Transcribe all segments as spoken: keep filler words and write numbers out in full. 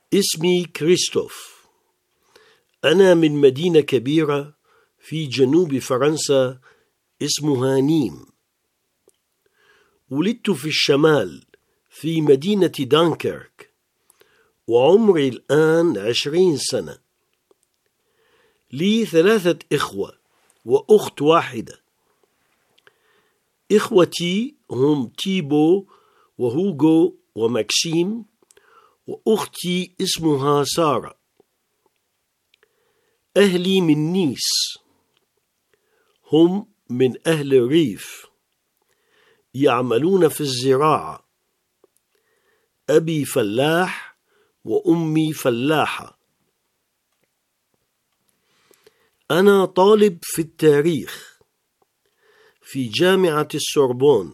اسمي كريستوف. أنا من مدينة كبيرة في جنوب فرنسا اسمها نيم. ولدت في الشمال في مدينة دانكيرك، وعمري الآن عشرين سنة. لي ثلاثة إخوة وأخت واحدة. إخوتي هم تيبو وهوغو وماكسيم، وأختي اسمها سارة. أهلي من نيس، هم من أهل الريف، يعملون في الزراعة. أبي فلاح وأمي فلاحة. أنا طالب في التاريخ في جامعة السوربون،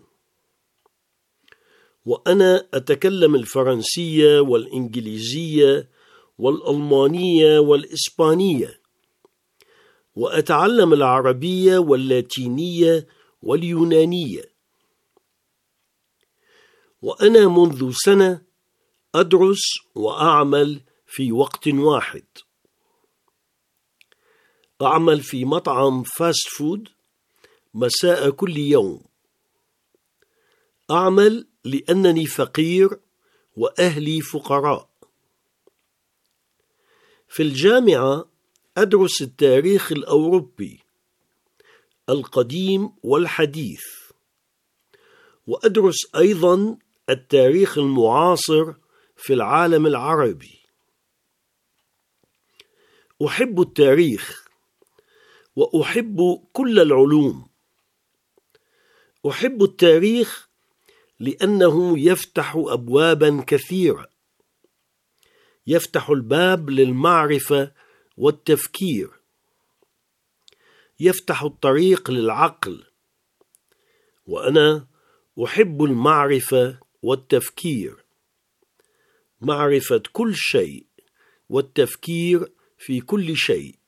وأنا أتكلم الفرنسية والإنجليزية والألمانية والإسبانية، وأتعلم العربية واللاتينية واليونانية. وأنا منذ سنة أدرس وأعمل في وقت واحد. أعمل في مطعم فاست فود مساء كل يوم. أعمل لأنني فقير وأهلي فقراء. في الجامعة أدرس التاريخ الأوروبي القديم والحديث، وأدرس أيضا التاريخ المعاصر في العالم العربي. أحب التاريخ وأحب كل العلوم. أحب التاريخ لأنه يفتح أبوابا كثيرة. يفتح الباب للمعرفة والتفكير، يفتح الطريق للعقل، وأنا أحب المعرفة والتفكير، معرفة كل شيء والتفكير في كل شيء.